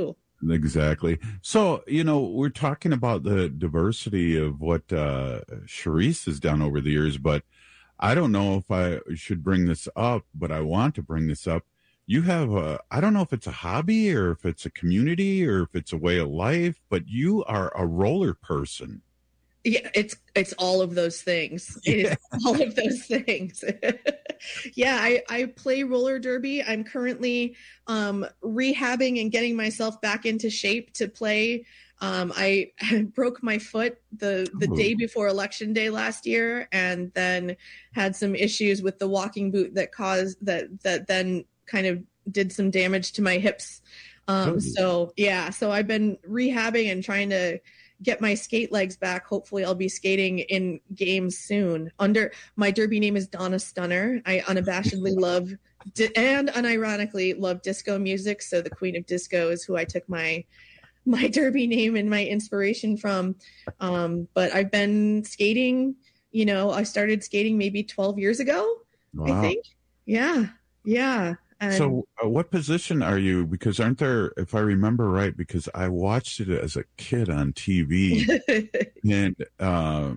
Exactly. So, you know, we're talking about the diversity of what uh, Charisse has done over the years, but I don't know if I should bring this up, but I want to bring this up. You have a, I don't know if it's a hobby or if it's a community or if it's a way of life, but you are a roller person. Yeah, it's it's all of those things. It yeah. is all of those things. yeah, I, I play roller derby. I'm currently um, rehabbing and getting myself back into shape to play. Um, I broke my foot the, the day before Election Day last year, and then had some issues with the walking boot that caused that that then kind of did some damage to my hips. Um, so yeah, so I've been rehabbing and trying to get my skate legs back. Hopefully I'll be skating in games soon. Under my derby name is Donna Stunner. I unabashedly love di- and unironically love disco music. So the Queen of Disco is who I took my my derby name and my inspiration from. Um, but I've been skating, you know, I started skating maybe twelve years ago, wow. I think. Yeah. Yeah. And so uh, what position are you? Because aren't there, if I remember right, because I watched it as a kid on T V. and uh,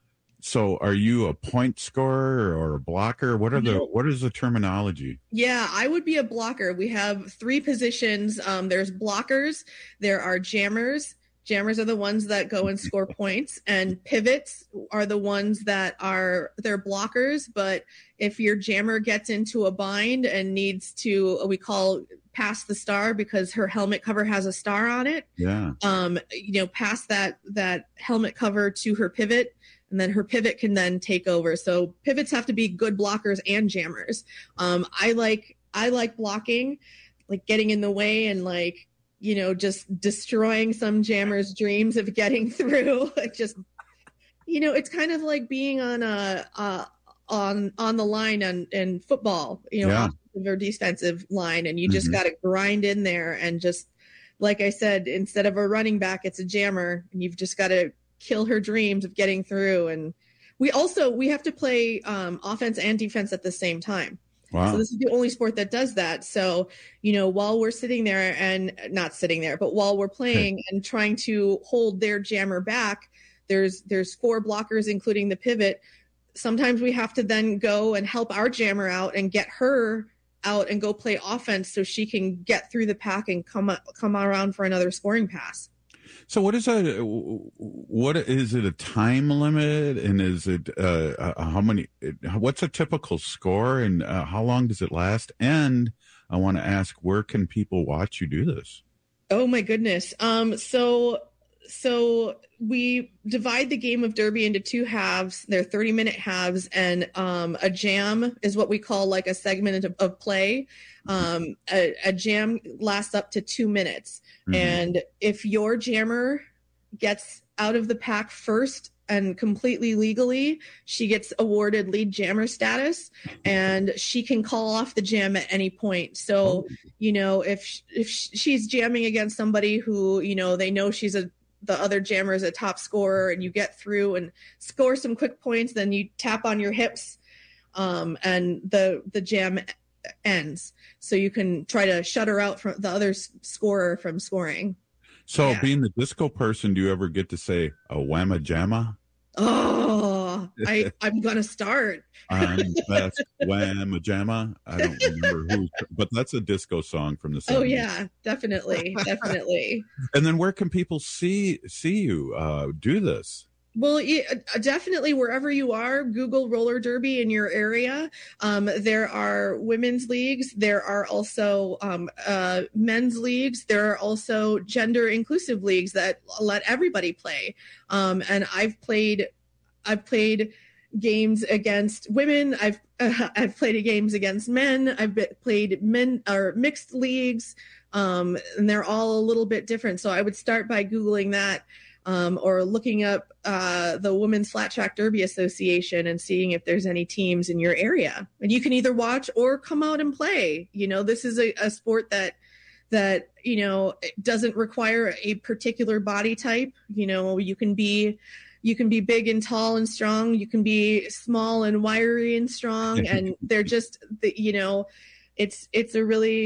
so are you a point scorer or a blocker? What are the, what is the terminology? Yeah, I would be a blocker. We have three positions. Um, there's blockers. There are jammers. Jammers are the ones that go and score points, and pivots are the ones that are, they're blockers. But if your jammer gets into a bind and needs to, we call pass the star because her helmet cover has a star on it. Yeah. Um, you know, pass that, that helmet cover to her pivot, and then her pivot can then take over. So pivots have to be good blockers and jammers. Um, I like, I like blocking, like getting in the way and like, you know, just destroying some jammer's dreams of getting through. just, you know, it's kind of like being on a, uh, on, on the line on, in football, you know, yeah. offensive or defensive line. And you just mm-hmm. got to grind in there. And just, like I said, instead of a running back, it's a jammer, and you've just got to kill her dreams of getting through. And we also, we have to play um, offense and defense at the same time. Wow. So this is the only sport that does that. So, you know, while we're sitting there and not sitting there, but while we're playing okay. and trying to hold their jammer back, there's there's four blockers, including the pivot. Sometimes we have to then go and help our jammer out and get her out and go play offense so she can get through the pack and come come around for another scoring pass. So what is that? What is it? A time limit, and is it uh, how many? What's a typical score, and uh, how long does it last? And I want to ask, where can people watch you do this? Oh my goodness! Um, so so we divide the game of derby into two halves. They're thirty minute halves, and um, a jam is what we call like a segment of, of play. Um, a, a jam lasts up to two minutes. Mm-hmm. And if your jammer gets out of the pack first and completely legally, she gets awarded lead jammer status, and she can call off the jam at any point. So, oh. you know, if, if she's jamming against somebody who, you know, they know she's a, the other jammer is a top scorer, and you get through and score some quick points, then you tap on your hips, um, and the, the jam ends. So you can try to shut her out from the other scorer from scoring. So yeah. being the disco person, do you ever get to say a whamma jamma? Oh, I, I'm going to start. um, that's whamma jamma. I don't remember who, but that's a disco song from the seventies. Oh yeah, definitely. Definitely. And then where can people see, see you uh, do this? Well, yeah, definitely wherever you are, Google roller derby in your area. Um, there are women's leagues. There are also um, uh, men's leagues. There are also gender inclusive leagues that let everybody play. Um, and I've played, I've played games against women. I've uh, I've played games against men. I've played men or mixed leagues, um, and they're all a little bit different. So I would start by Googling that. Um, or looking up uh, the Women's Flat Track Derby Association and seeing if there's any teams in your area. And you can either watch or come out and play. You know, this is a, a sport that, that, you know, doesn't require a particular body type. You know, you can be, you can be big and tall and strong. You can be small and wiry and strong. And they're just, the, you know, it's, it's a really,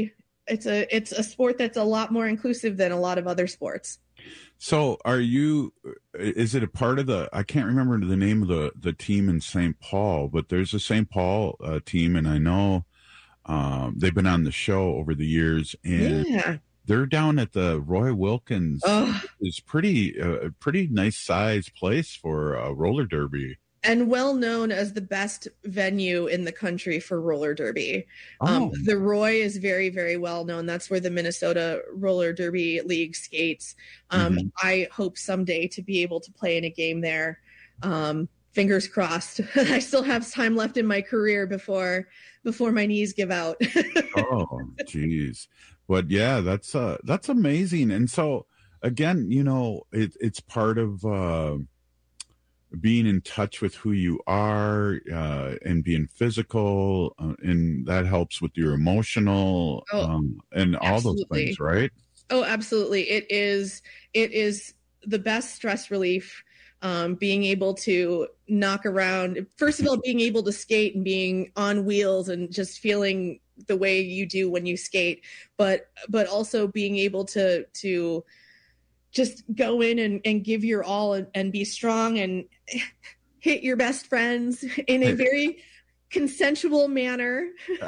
it's a it's a sport that's a lot more inclusive than a lot of other sports. So are you, is it a part of the, I can't remember the name of the, the team in Saint Paul, but there's a Saint Paul uh, team, and I know um, they've been on the show over the years, and Yeah. they're down at the Roy Wilkins. Oh. It's pretty, uh, pretty nice size place for a roller derby. And well known as the best venue in the country for roller derby. Oh. Um, the Roy is very, very well known. That's where the Minnesota Roller Derby League skates. Um, Mhm. I hope someday to be able to play in a game there. Um, fingers crossed. I still have time left in my career before before my knees give out. Oh, geez. But yeah, that's uh that's amazing. And so again, you know, it, it's part of uh being in touch with who you are, uh and being physical, uh, and that helps with your emotional, Oh, um and all those absolutely. things, right? Oh, absolutely. It is it is the best stress relief. Um, being able to knock around, first of all, being able to skate and being on wheels and just feeling the way you do when you skate, but but also being able to to just go in and, and give your all and, and be strong and hit your best friends in a very consensual manner.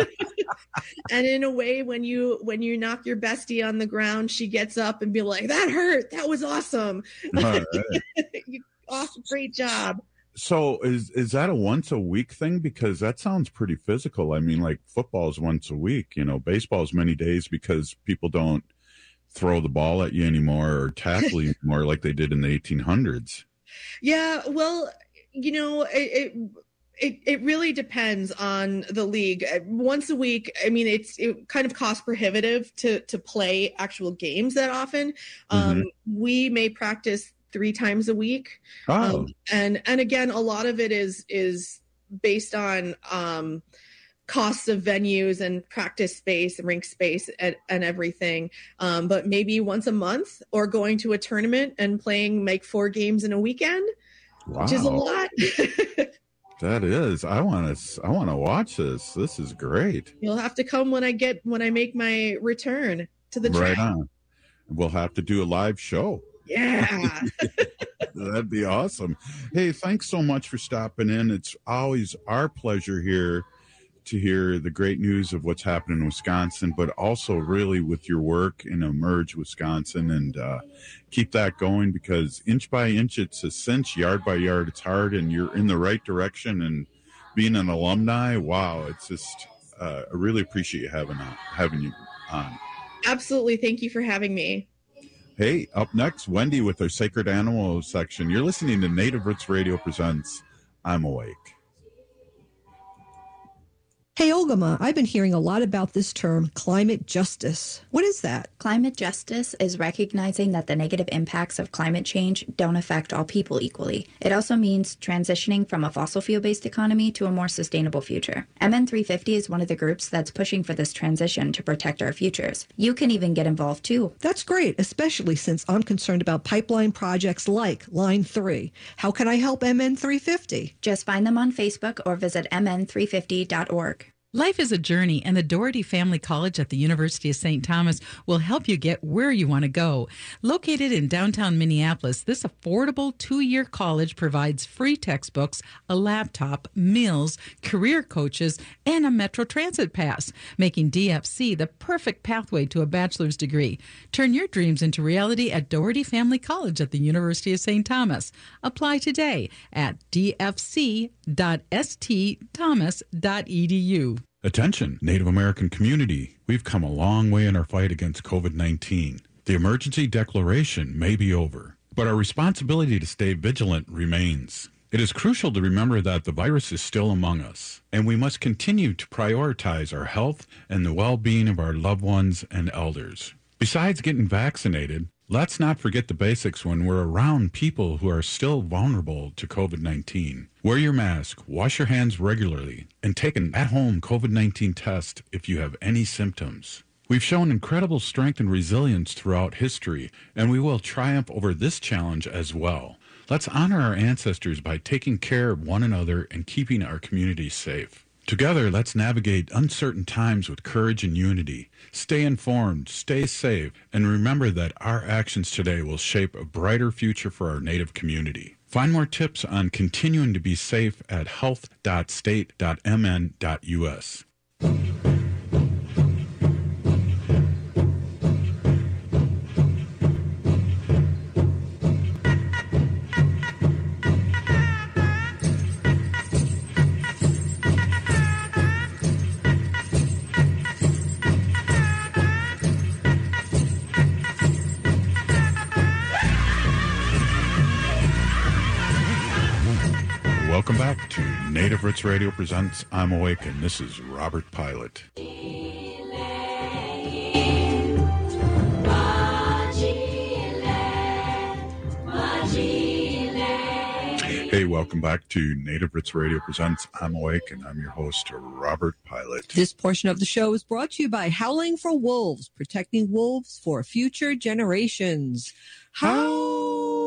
And in a way, when you when you knock your bestie on the ground, she gets up and be like, that hurt, that was awesome. All right. You, awesome, great job. So is is that a once a week thing? Because that sounds pretty physical. I mean, like football is once a week, you know, baseball is many days because people don't throw the ball at you anymore or tackle you anymore like they did in the eighteen hundreds. Yeah, well, you know, it, it it it really depends on the league. Once a week, I mean, it's it kind of cost prohibitive to to play actual games that often. Um, Mhm. We may practice three times a week, Oh. um, and and again, a lot of it is is based on um, costs of venues and practice space and rink space and, and everything. Um, but maybe once a month, or going to a tournament and playing like four games in a weekend, which is a Wow. lot. That is. I want to. I want to watch this. This is great. You'll have to come when I get when I make my return to the Right track. on. We'll have to do a live show. Yeah. That'd be awesome. Hey, thanks so much for stopping in. It's always our pleasure here to hear the great news of what's happening in Wisconsin, but also really with your work in Emerge Wisconsin, and uh, keep that going, because inch by inch it's a cinch, yard by yard it's hard, and you're in the right direction. And being an alumni, wow, it's just uh, I really appreciate you having on, having you on. Absolutely. Thank you for having me. Hey, up next, Wendy with our Sacred Animals section. You're listening to Native Roots Radio presents I'm Awake. Hey, Olgama, I've been hearing a lot about this term, climate justice. What is that? Climate justice is recognizing that the negative impacts of climate change don't affect all people equally. It also means transitioning from a fossil fuel-based economy to a more sustainable future. M N three fifty is one of the groups that's pushing for this transition to protect our futures. You can even get involved too. That's great, especially since I'm concerned about pipeline projects like Line three. How can I help M N three fifty? Just find them on Facebook or visit m n three fifty dot org. Life is a journey, and the Doherty Family College at the University of Saint Thomas will help you get where you want to go. Located in downtown Minneapolis, this affordable two-year college provides free textbooks, a laptop, meals, career coaches, and a Metro Transit pass, making D F C the perfect pathway to a bachelor's degree. Turn your dreams into reality at Doherty Family College at the University of Saint Thomas. Apply today at d f c dot s t thomas dot e d u. Attention, Native American community. We've come a long way in our fight against COVID nineteen. The emergency declaration may be over, but our responsibility to stay vigilant remains. It is crucial to remember that the virus is still among us, and we must continue to prioritize our health and the well-being of our loved ones and elders. Besides getting vaccinated, let's not forget the basics when we're around people who are still vulnerable to COVID nineteen. Wear your mask, wash your hands regularly, and take an at-home COVID nineteen test if you have any symptoms. We've shown incredible strength and resilience throughout history, and we will triumph over this challenge as well. Let's honor our ancestors by taking care of one another and keeping our communities safe. Together, let's navigate uncertain times with courage and unity. Stay informed, stay safe, and remember that our actions today will shape a brighter future for our Native community. Find more tips on continuing to be safe at health dot state dot m n dot u s. Welcome back to Native Roots Radio presents I'm Awake, and this is Robert Pilot. Hey, welcome back to Native Roots Radio presents I'm Awake, and I'm your host, Robert Pilot. This portion of the show is brought to you by Howling for Wolves, protecting wolves for future generations. How?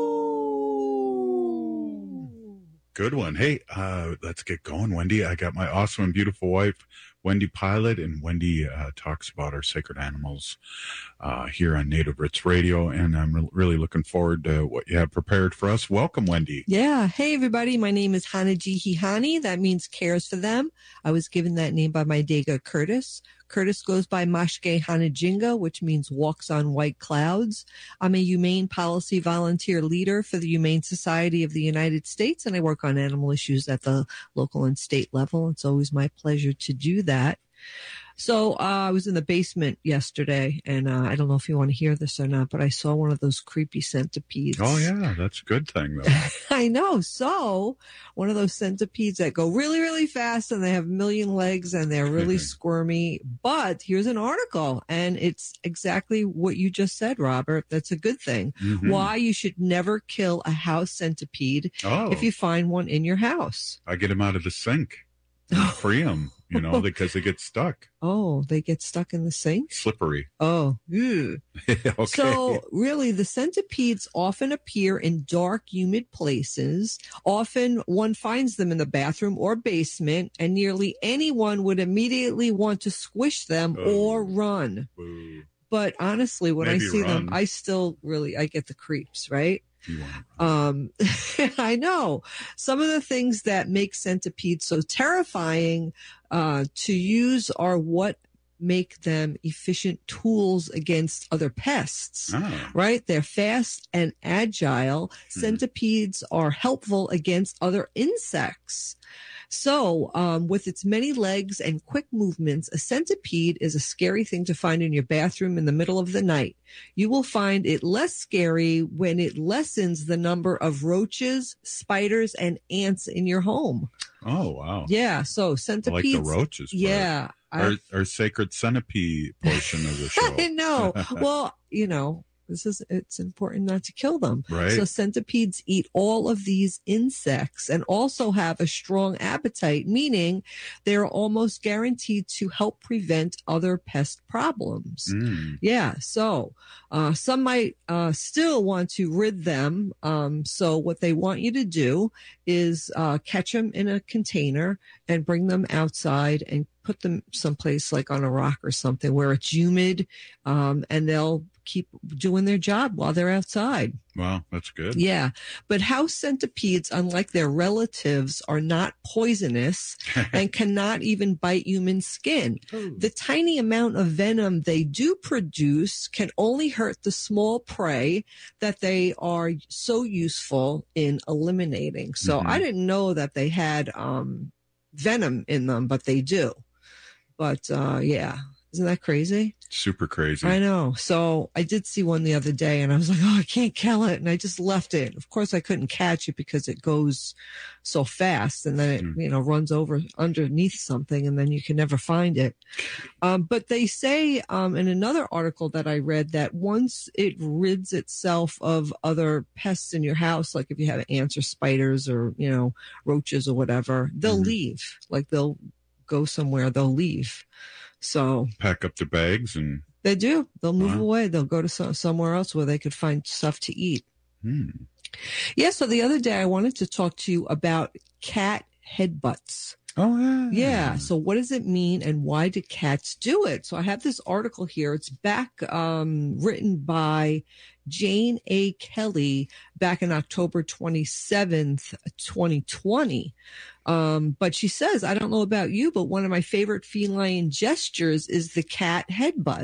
Good one. Hey, uh, let's get going, Wendy. I got my awesome and beautiful wife, Wendy Pilot, and Wendy uh, talks about our sacred animals uh, here on Native Roots Radio, and I'm re- really looking forward to what you have prepared for us. Welcome, Wendy. Yeah. Hey, everybody. My name is Hanajihihani. That means cares for them. I was given that name by my Dega Curtis. Curtis goes by Mashke Hanajinga, which means walks on white clouds. I'm a humane policy volunteer leader for the Humane Society of the United States, and I work on animal issues at the local and state level. It's always my pleasure to do that. So uh, I was in the basement yesterday, and uh, I don't know if you want to hear this or not, but I saw one of those creepy centipedes. Oh, yeah, that's a good thing, though. I know. So one of those centipedes that go really, really fast, and they have a million legs, and they're really squirmy. But here's an article, and it's exactly what you just said, Robert. That's a good thing. Mm-hmm. Why you should never kill a house centipede oh. if you find one in your house. I get them out of the sink. Free them, you know, because they get stuck. Oh, they get stuck in the sink? Slippery. Oh, ew. Okay. So really, the centipedes often appear in dark, humid places. Often one finds them in the bathroom or basement, and nearly anyone would immediately want to squish them oh. or run. Boo. But honestly, when Maybe I see run. them, I still really, I get the creeps, right? Um, I know some of the things that make centipedes so terrifying uh, to use are what make them efficient tools against other pests, oh. right? They're fast and agile. Mm-hmm. Centipedes are helpful against other insects. So, um, with its many legs and quick movements, a centipede is a scary thing to find in your bathroom in the middle of the night. You will find it less scary when it lessens the number of roaches, spiders, and ants in your home. Oh, wow. Yeah, so centipedes. I like the roaches. Yeah. Our, our sacred centipede portion of the show. I know. Well, you know. This is, it's important not to kill them. Right. So centipedes eat all of these insects and also have a strong appetite, meaning they're almost guaranteed to help prevent other pest problems. Mm. Yeah. So uh, some might uh, still want to rid them. Um, so what they want you to do is uh, catch them in a container and bring them outside and put them someplace like on a rock or something where it's humid, um, and they'll keep doing their job while they're outside. Wow, that's good. Yeah. But house centipedes, unlike their relatives, are not poisonous and cannot even bite human skin. Ooh. The tiny amount of venom they do produce can only hurt the small prey that they are so useful in eliminating. So mm-hmm. I didn't know that they had um, venom in them, but they do. But uh, yeah. Isn't that crazy? Super crazy. I know. So I did see one the other day, and I was like, oh, I can't kill it. And I just left it. Of course, I couldn't catch it because it goes so fast, and then it, mm. you know, runs over underneath something, and then you can never find it. Um, but they say um, in another article that I read that once it rids itself of other pests in your house, like if you have ants or spiders or, you know, roaches or whatever, they'll mm. leave. Like they'll go somewhere, they'll leave. So pack up their bags and they do. They'll move wow. away. They'll go to some, somewhere else where they could find stuff to eat. Hmm. Yeah. So the other day I wanted to talk to you about cat headbutts. Oh, yeah. Yeah. So what does it mean and why do cats do it? So I have this article here. It's back um, written by Jane A. Kelly back in October twenty-seventh, twenty twenty. Um, but she says, I don't know about you, but one of my favorite feline gestures is the cat headbutt.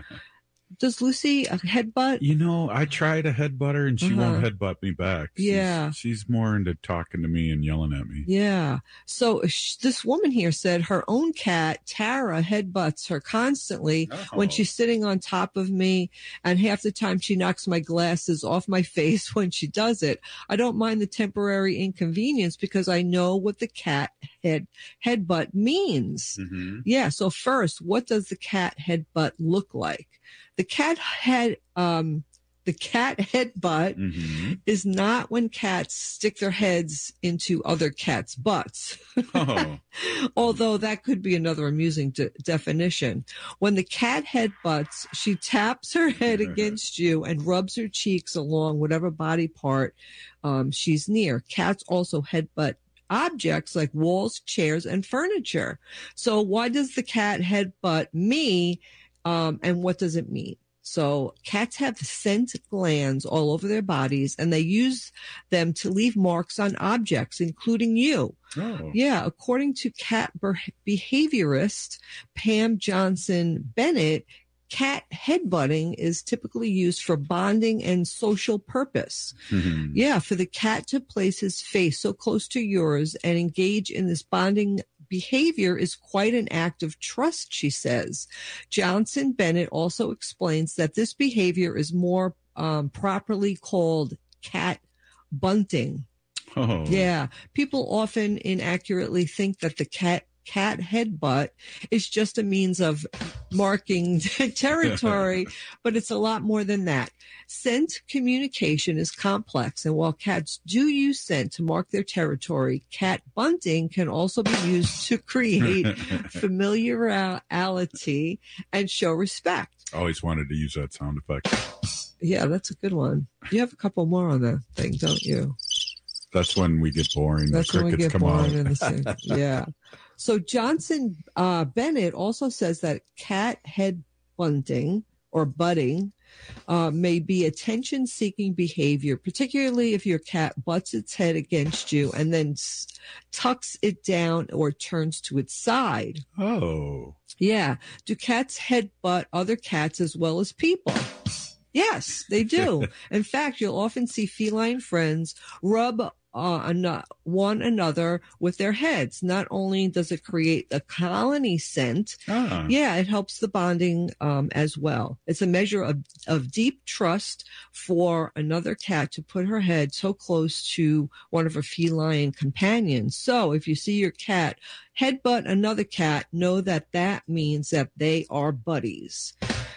Does Lucy a headbutt? You know, I tried a headbutt her and she Uh-huh. won't headbutt me back. She's, Yeah. She's more into talking to me and yelling at me. Yeah. So sh- this woman here said her own cat, Tara, headbutts her constantly when she's sitting on top of me. And half the time she knocks my glasses off my face when she does it. I don't mind the temporary inconvenience because I know what the cat head headbutt means. Mm-hmm. Yeah. So first, what does the cat headbutt look like? The cat head, um, the cat headbutt Mm-hmm. is not when cats stick their heads into other cats' butts. Oh. Although that could be another amusing de- definition. When the cat headbutts, she taps her head against you and rubs her cheeks along whatever body part um, she's near. Cats also headbutt objects like walls, chairs, and furniture. So why does the cat headbutt me? Um, and what does it mean? So cats have scent glands all over their bodies, and they use them to leave marks on objects, including you. Oh. Yeah. According to cat behaviorist Pam Johnson Bennett, cat headbutting is typically used for bonding and social purpose. Mm-hmm. Yeah, for the cat to place his face so close to yours and engage in this bonding behavior is quite an act of trust, she says. Johnson Bennett also explains that this behavior is more um, properly called cat bunting. Oh. Yeah, people often inaccurately think that the cat cat headbutt is just a means of marking territory, but it's a lot more than that. Scent communication is complex, and while cats do use scent to mark their territory, cat bunting can also be used to create familiarity and show respect. I always wanted to use that sound effect. Yeah, that's a good one. You have a couple more on that thing, don't you? That's when we get boring. That's the when we crickets get come boring out. in the same. Yeah. So Johnson uh, Bennett also says that cat head bunting or butting uh, may be attention-seeking behavior, particularly if your cat butts its head against you and then s- tucks it down or turns to its side. Oh. Yeah. Do cats headbutt other cats as well as people? Yes, they do. In fact, you'll often see feline friends rub uh, an- one another with their heads. Not only does it create a colony scent, Ah. yeah, it helps the bonding um, as well. It's a measure of, of deep trust for another cat to put her head so close to one of her feline companions. So if you see your cat headbutt another cat, know that that means that they are buddies.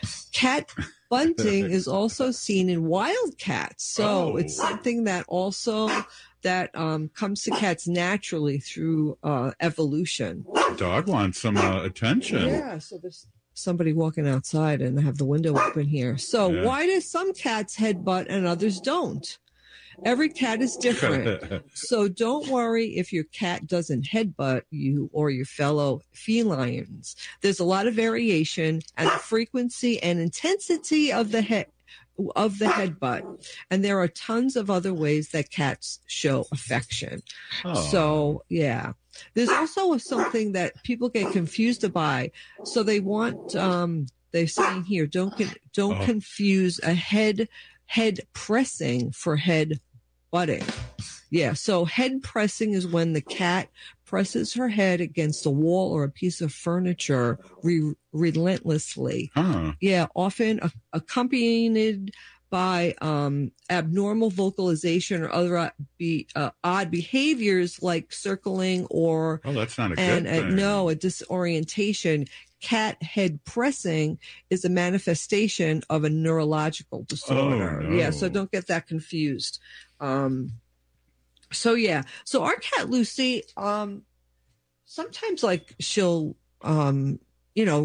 Cat bunting is also seen in wild cats. So Oh. it's something that also that um, comes to cats naturally through uh, evolution. Dog wants some uh, attention. Yeah, so there's somebody walking outside and I have the window open here. So Yeah. why do some cats headbutt and others don't? Every cat is different. So don't worry if your cat doesn't headbutt you or your fellow felines. There's a lot of variation and the frequency and intensity of the head of the headbutt. And there are tons of other ways that cats show affection. Oh. So, yeah. There's also something that people get confused by. So they want, um, they're saying here, don't con- don't Oh. confuse a head head pressing for head butting. Yeah. So head pressing is when the cat presses her head against a wall or a piece of furniture re- relentlessly. Huh. Yeah, often a- accompanied by um, abnormal vocalization or other uh, be, uh, odd behaviors like circling or Oh, that's not a and good uh, thing. no, a disorientation. Cat head pressing is a manifestation of a neurological disorder. Oh, no. Yeah, so don't get that confused. Um, so yeah, so our cat Lucy, um, sometimes like she'll, um, you know,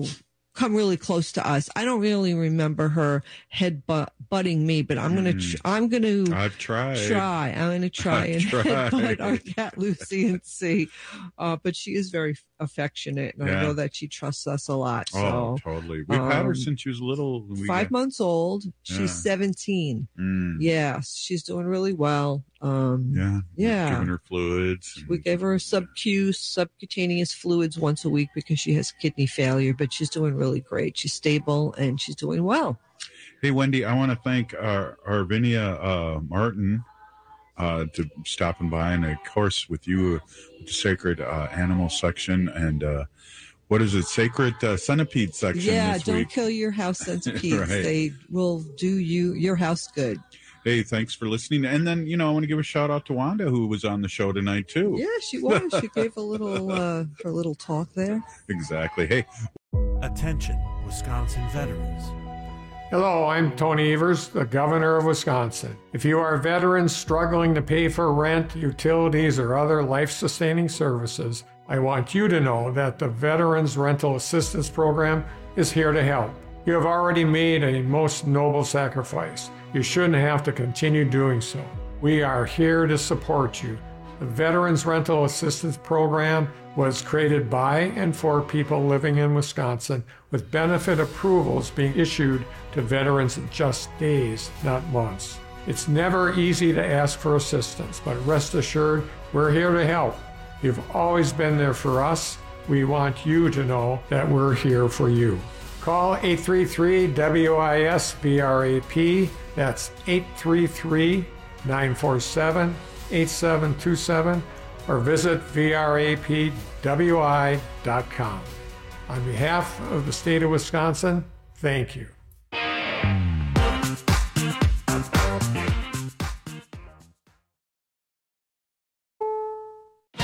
come really close to us. I don't really remember her head butt, butting me, but I'm gonna tr- I'm gonna I've tried. Try. I'm gonna try I've and tried. headbutt our cat Lucy and see. Uh, but she is very affectionate, and Yeah. I know that she trusts us a lot. So Oh, totally. We've had her um, since she was little. We five got- months old. She's Yeah. seventeen. Mm. Yes, she's doing really well. Um, Yeah. yeah. Giving her fluids. We gave her sub-Q, subcutaneous fluids once a week because she has kidney failure, but she's doing really great. She's stable and she's doing well. Hey, Wendy, I want to thank our Arvinia uh, Martin uh, to stopping by, and of course with you uh, with the sacred uh, animal section and uh, what is it, sacred uh, centipede section Yeah, this don't week. kill your house centipedes. Right. They will do you your house good. Hey, thanks for listening. And then, you know, I want to give a shout out to Wanda, who was on the show tonight, too. Yeah, she was. She gave a little uh, her little talk there. Exactly. Hey. Attention, Wisconsin veterans. Hello, I'm Tony Evers, the governor of Wisconsin. If you are veterans struggling to pay for rent, utilities, or other life-sustaining services, I want you to know that the Veterans Rental Assistance Program is here to help. You have already made a most noble sacrifice. You shouldn't have to continue doing so. We are here to support you. The Veterans Rental Assistance Program was created by and for people living in Wisconsin, with benefit approvals being issued to veterans in just days, not months. It's never easy to ask for assistance, but rest assured, we're here to help. You've always been there for us. We want you to know that we're here for you. Call eight three three W I S V R A P. That's eight three three, nine four seven, eight seven two seven, or visit V R A P W I dot com. On behalf of the state of Wisconsin, thank you.